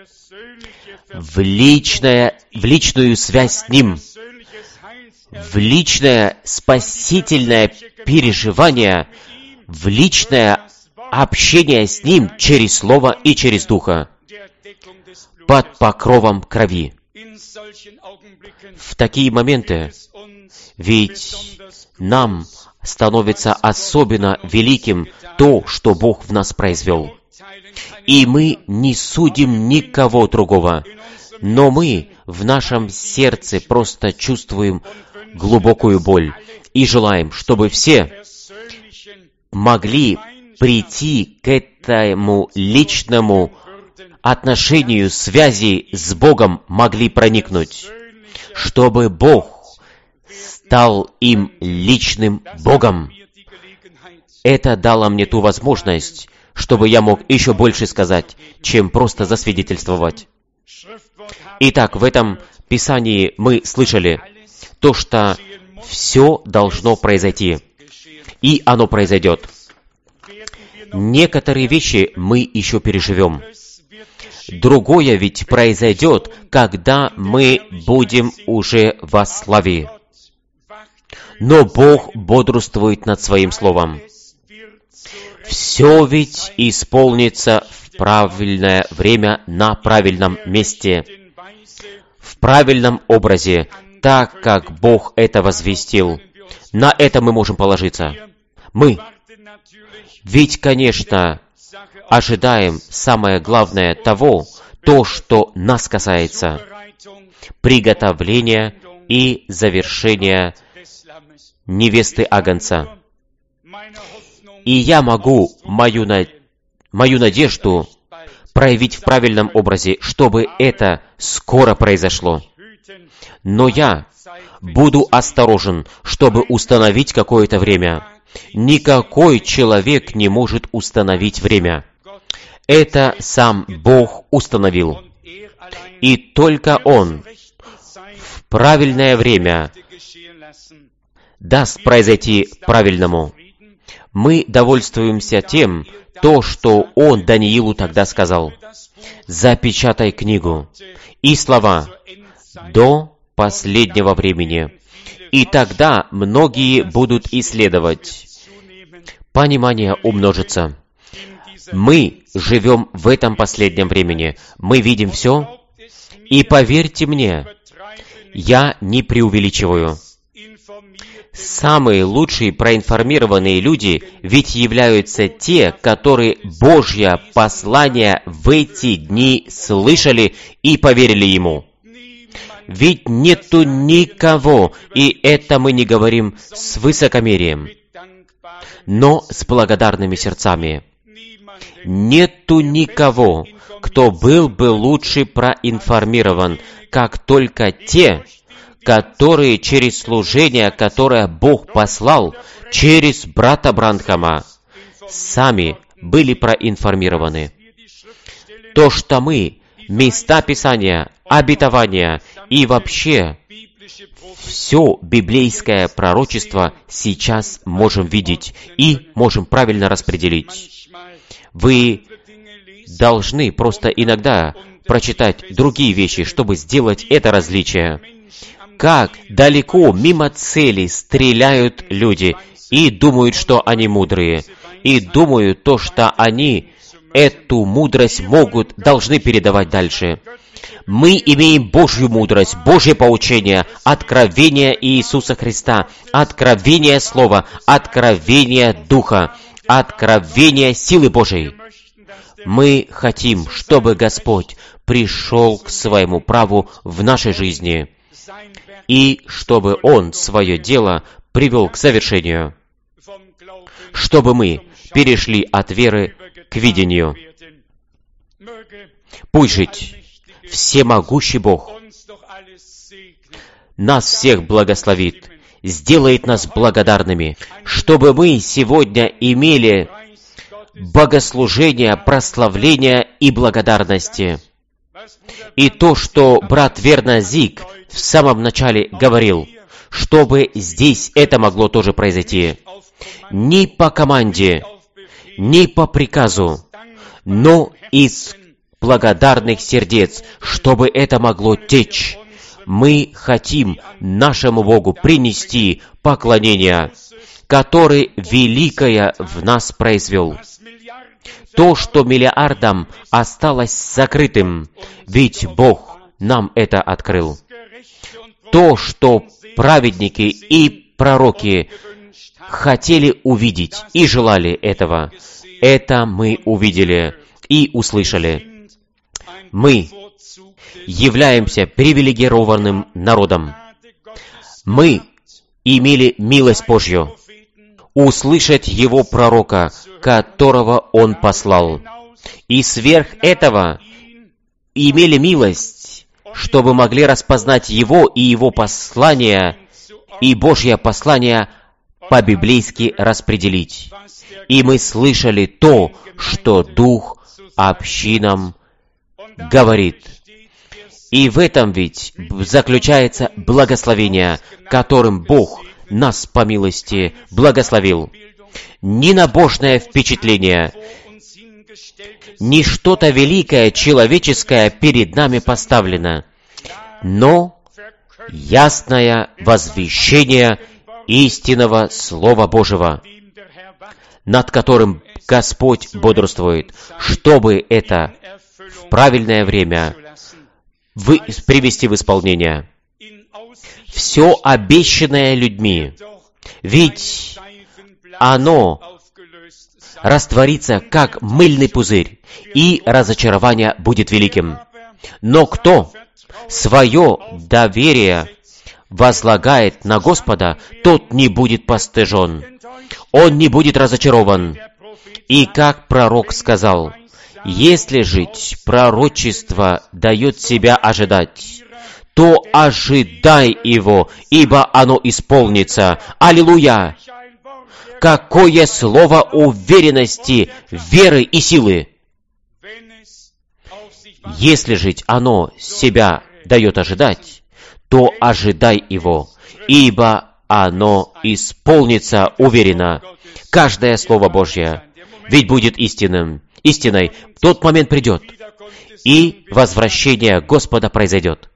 в личную связь с Ним, в личное спасительное переживание, в личное общение с Ним через Слово и через Духа, под покровом крови. В такие моменты ведь нам становится особенно великим то, что Бог в нас произвел. И мы не судим никого другого, но мы в нашем сердце просто чувствуем глубокую боль и желаем, чтобы все могли прийти к этому личному отношению, связи с Богом, могли проникнуть, чтобы Бог стал им личным Богом. Это дало мне ту возможность, чтобы я мог еще больше сказать, чем просто засвидетельствовать. Итак, в этом Писании мы слышали то, что все должно произойти, и оно произойдет. Некоторые вещи мы еще переживем. Другое ведь произойдет, когда мы будем уже во славе. Но Бог бодрствует над Своим Словом. Все ведь исполнится в правильное время, на правильном месте, в правильном образе, так как Бог это возвестил. На это мы можем положиться. Мы ведь, конечно, ожидаем самое главное того, то, что нас касается, приготовления и завершения невесты Агнца. И я могу мою надежду проявить в правильном образе, чтобы это скоро произошло. Но я буду осторожен, чтобы установить какое-то время. Никакой человек не может установить время. Это сам Бог установил. И только Он в правильное время даст произойти правильному. Мы довольствуемся тем, то, что Он Даниилу тогда сказал: «Запечатай книгу» и слова «до последнего времени». И тогда многие будут исследовать. Понимание умножится. Мы живем в этом последнем времени. Мы видим все. И поверьте мне, я не преувеличиваю. Самые лучшие проинформированные люди ведь являются те, которые Божье послание в эти дни слышали и поверили ему. Ведь нету никого, и это мы не говорим с высокомерием, но с благодарными сердцами. Нету никого, кто был бы лучше проинформирован, как только те, которые через служение, которое Бог послал, через брата Бранхама, сами были проинформированы. То, что мы, места Писания, обетования и вообще все библейское пророчество сейчас можем видеть и можем правильно распределить. Вы должны просто иногда прочитать другие вещи, чтобы сделать это различие. Как далеко мимо цели стреляют люди и думают, что они мудрые, и думают то, что они эту мудрость должны передавать дальше. Мы имеем Божью мудрость, Божье поучение, откровение Иисуса Христа, откровение Слова, откровение Духа. откровения силы Божией. Мы хотим, чтобы Господь пришел к своему праву в нашей жизни, и чтобы Он свое дело привел к завершению, чтобы мы перешли от веры к видению. Пусть жить всемогущий Бог нас всех благословит, сделает нас благодарными, чтобы мы сегодня имели богослужение, прославления и благодарности. И то, что брат Вернер Зиг в самом начале говорил, чтобы здесь это могло тоже произойти. Не по команде, не по приказу, но из благодарных сердец, чтобы это могло течь. Мы хотим нашему Богу принести поклонение, который великое в нас произвел. То, что миллиардам осталось закрытым, ведь Бог нам это открыл. То, что праведники и пророки хотели увидеть и желали этого, это мы увидели и услышали. Мы являемся привилегированным народом. Мы имели милость Божью услышать Его пророка, которого Он послал. И сверх этого имели милость, чтобы могли распознать Его и Его послание, и Божье послание по-библейски распределить. И мы слышали то, что Дух общинам говорит. И в этом ведь заключается благословение, которым Бог нас по милости благословил. Не набожное впечатление, не что-то великое, человеческое перед нами поставлено, но ясное возвещение истинного Слова Божьего, над которым Господь бодрствует, чтобы это в правильное время привести в исполнение. Все обещанное людьми, ведь оно растворится, как мыльный пузырь, и разочарование будет великим. Но кто свое доверие возлагает на Господа, тот не будет постыжен, он не будет разочарован. И как пророк сказал, если жить пророчество дает себя ожидать, то ожидай его, ибо оно исполнится. Аллилуйя! Какое слово уверенности, веры и силы! Если жить оно себя дает ожидать, то ожидай его, ибо оно исполнится уверенно. Каждое Слово Божье ведь будет истинным. Истиной тот момент придет, и возвращение Господа произойдет.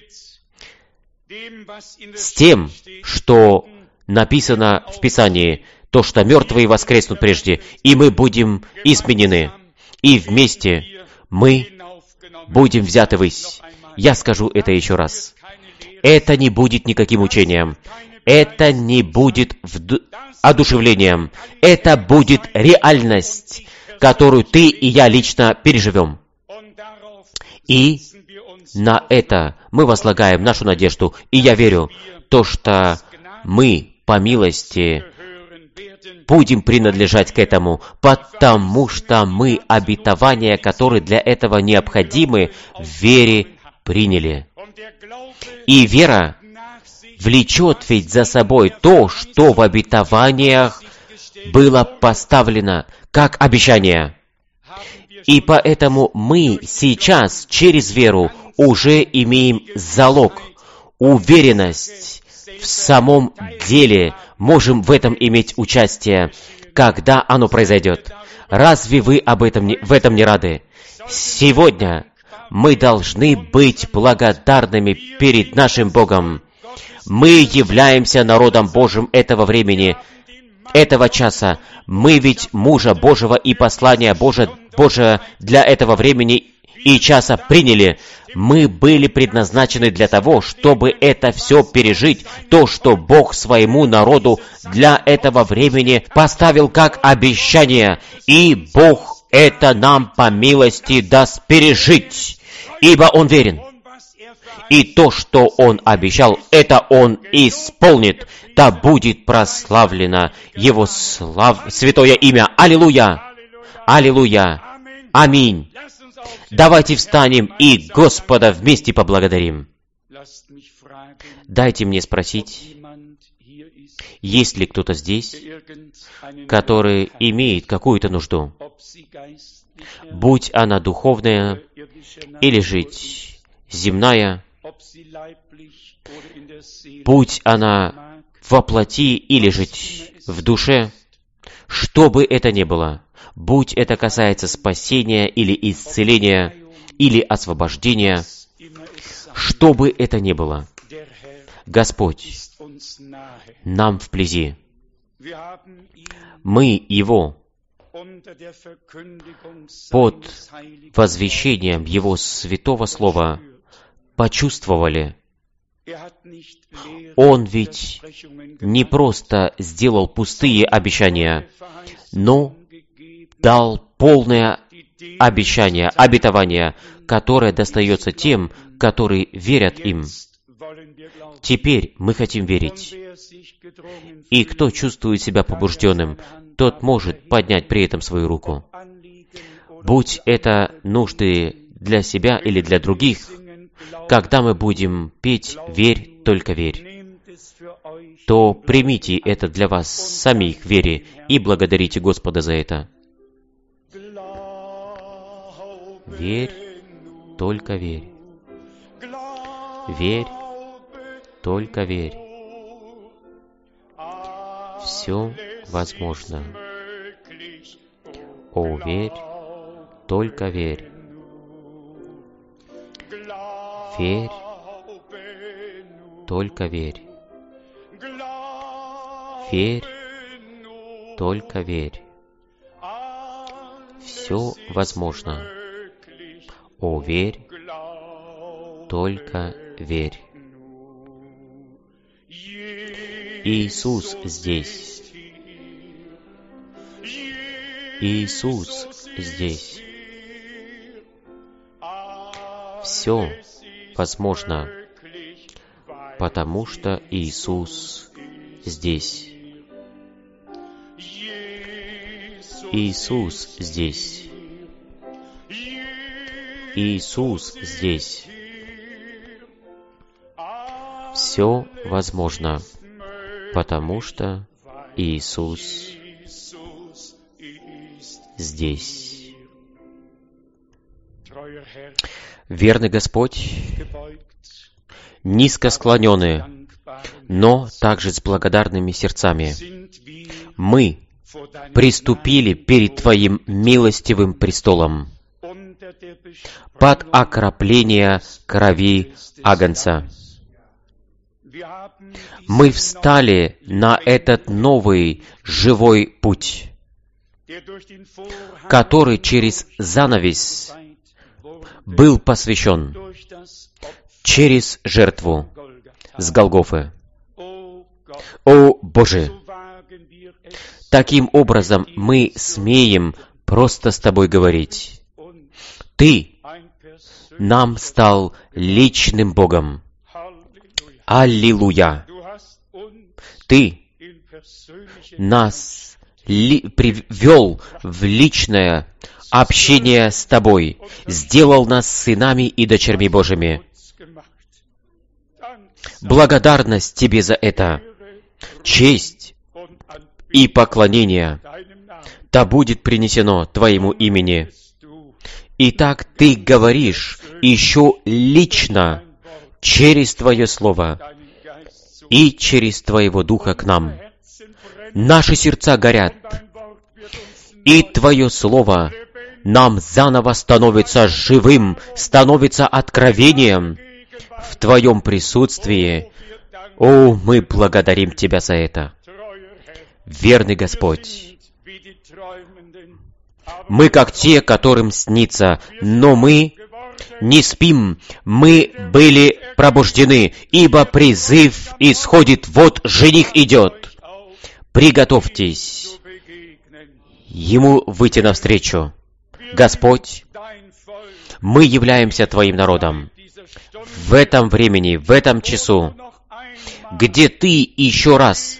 С тем, что написано в Писании, то, что мертвые воскреснут прежде, и мы будем изменены, и вместе мы будем взяты ввысь. Я скажу это еще раз. Это не будет никаким учением. Это не будет одушевлением. Это будет реальность, которую ты и я лично переживем. И на это мы возлагаем нашу надежду. И я верю, то, что мы, по милости, будем принадлежать к этому, потому что мы обетования, которые для этого необходимы, в вере приняли. И вера влечет ведь за собой то, что в обетованиях было поставлено как обещание. И поэтому мы сейчас через веру уже имеем залог, уверенность в самом деле, можем в этом иметь участие, когда оно произойдет. Разве вы в этом не рады? Сегодня мы должны быть благодарными перед нашим Богом. Мы являемся народом Божьим этого времени, этого часа. Мы ведь мужа Божьего и послание Божие для этого времени и часа приняли. Мы были предназначены для того, чтобы это все пережить, то, что Бог своему народу для этого времени поставил как обещание, и Бог это нам по милости даст пережить, ибо Он верен. И то, что Он обещал, это Он исполнит. Да будет прославлено Его святое имя. Аллилуйя! Аллилуйя! Аминь! Давайте встанем и Господа вместе поблагодарим. Дайте мне спросить, есть ли кто-то здесь, который имеет какую-то нужду, будь она духовная или жить земная, будь она во плоти или жить в душе, что бы это ни было, будь это касается спасения или исцеления, или освобождения, что бы это ни было, Господь нам вблизи. Мы Его под возвещением Его святого Слова почувствовали. Он ведь не просто сделал пустые обещания, но дал полное обещание, обетование, которое достается тем, которые верят им. Теперь мы хотим верить. И кто чувствует себя побужденным, тот может поднять при этом свою руку. Будь это нужды для себя или для других, когда мы будем петь «Верь, только верь», то примите это для вас самих в вере и благодарите Господа за это. Верь, только верь. Верь, только верь. Все возможно. О, верь, только верь. Верь, только верь. Верь, только верь. Все возможно. О, верь, только верь. Иисус здесь. Иисус здесь. Все возможно, потому что Иисус здесь. Иисус здесь. Иисус здесь. Все возможно, потому что Иисус здесь. Верный Господь, низко склоненные, но также с благодарными сердцами, мы приступили перед Твоим милостивым престолом под окропление крови Агнца. Мы встали на этот новый живой путь, который через занавес был посвящен через жертву с Голгофы. О Боже! Таким образом мы смеем просто с Тобой говорить. Ты нам стал личным Богом. Аллилуйя! Ты нас привел в личное общение с Тобой, сделал нас сынами и дочерьми Божьими. Благодарность Тебе за это. Честь и поклонение да будет принесено Твоему имени. Итак, Ты говоришь еще лично через Твое Слово и через Твоего Духа к нам. Наши сердца горят, и Твое Слово нам заново становится живым, становится откровением в Твоем присутствии. О, мы благодарим Тебя за это. Верный Господь, мы как те, которым снится, но мы не спим, мы были пробуждены, ибо призыв исходит, вот жених идет. Приготовьтесь Ему выйти навстречу. Господь, мы являемся Твоим народом. В этом времени, в этом часу, где Ты еще раз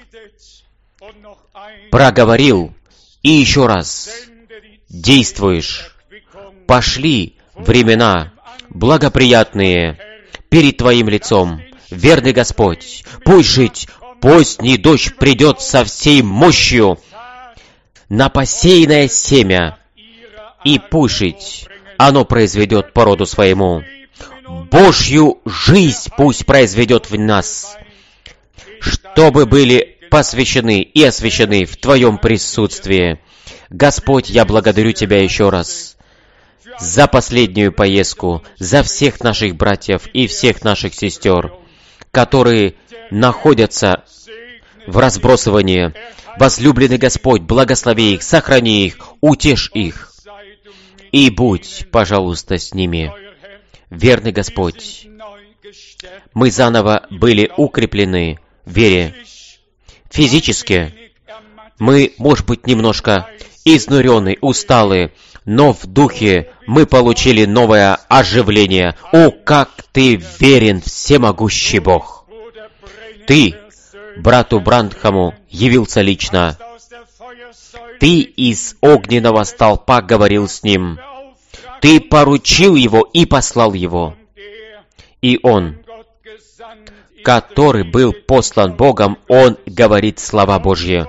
проговорил и еще раз действуешь, пошли времена благоприятные перед Твоим лицом. Верный Господь, пусть жить, поздний дождь придет со всей мощью на посеянное семя, и пусть жить оно произведет по роду своему. Божью жизнь пусть произведет в нас, чтобы были посвящены и освящены в Твоем присутствии. Господь, я благодарю Тебя еще раз за последнюю поездку, за всех наших братьев и всех наших сестер, которые находятся в разбросывании. Возлюбленный Господь, благослови их, сохрани их, утешь их, и будь, пожалуйста, с ними. Верный Господь, мы заново были укреплены в вере. Физически мы, может быть, немножко изнуренные, усталые, но в духе мы получили новое оживление. О, как Ты верен, всемогущий Бог! Ты брату Бранхаму явился лично. Ты из огненного столпа говорил с ним. Ты поручил его и послал его. И он, который был послан Богом, он говорит слова Божьи.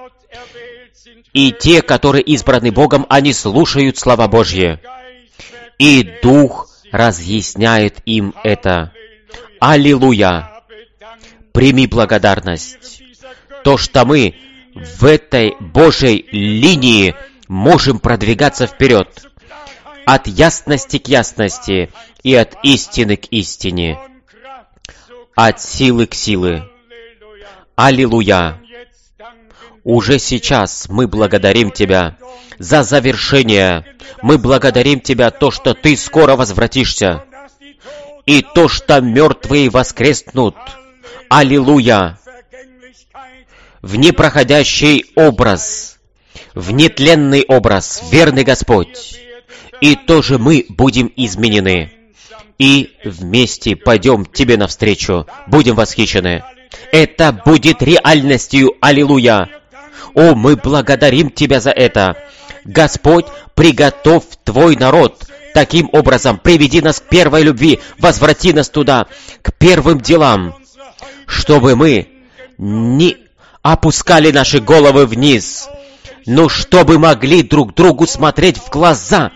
И те, которые избраны Богом, они слушают слова Божьи. И Дух разъясняет им это. Аллилуйя! Прими благодарность. То, что мы в этой Божьей линии можем продвигаться вперед. От ясности к ясности и от истины к истине. От силы к силе. Аллилуйя! Уже сейчас мы благодарим Тебя за завершение. Мы благодарим Тебя то, что Ты скоро возвратишься. И то, что мертвые воскреснут. Аллилуйя! В непроходящий образ, в нетленный образ, верный Господь. И тоже мы будем изменены. И вместе пойдем Тебе навстречу. Будем восхищены. Это будет реальностью. Аллилуйя! О, мы благодарим Тебя за это. Господь, приготовь Твой народ. Таким образом, приведи нас к первой любви, возврати нас туда, к первым делам, чтобы мы не опускали наши головы вниз, но чтобы могли друг другу смотреть в глаза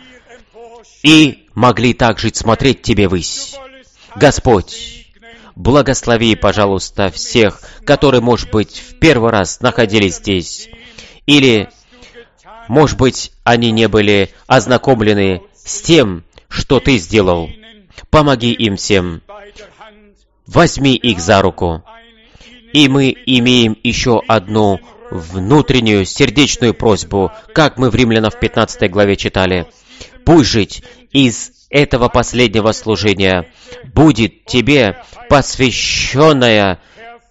и могли также смотреть Тебе ввысь. Господь, благослови, пожалуйста, всех, которые, может быть, в первый раз находились здесь, или, может быть, они не были ознакомлены с тем, что Ты сделал. Помоги им всем. Возьми их за руку. И мы имеем еще одну внутреннюю сердечную просьбу, как мы в Римлянам в 15 главе читали. Пусть жить из этого последнего служения будет Тебе посвященное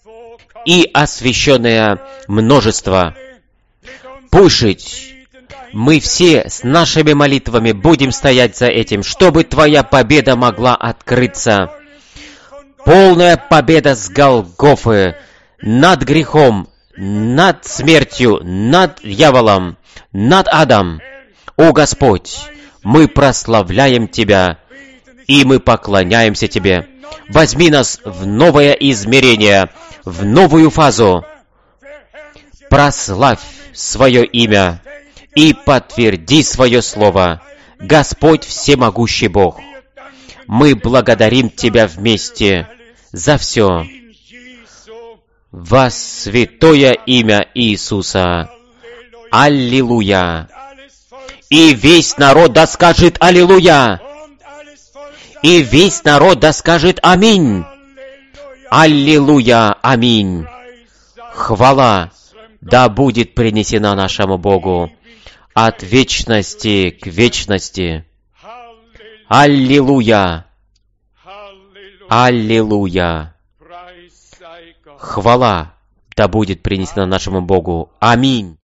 и освященное множество. Пусть жить мы все с нашими молитвами будем стоять за этим, чтобы Твоя победа могла открыться. Полная победа с Голгофы над грехом, над смертью, над дьяволом, над адом. О Господь, мы прославляем Тебя, и мы поклоняемся Тебе. Возьми нас в новое измерение, в новую фазу. Прославь свое имя и подтверди свое слово. Господь всемогущий Бог, мы благодарим Тебя вместе за все. Во святое имя Иисуса. Аллилуйя! И весь народ да скажет Аллилуйя! И весь народ да скажет Аминь! Аллилуйя! Аминь! Хвала да будет принесена нашему Богу от вечности к вечности. Аллилуйя! Аллилуйя! Хвала да будет принесена нашему Богу. Аминь.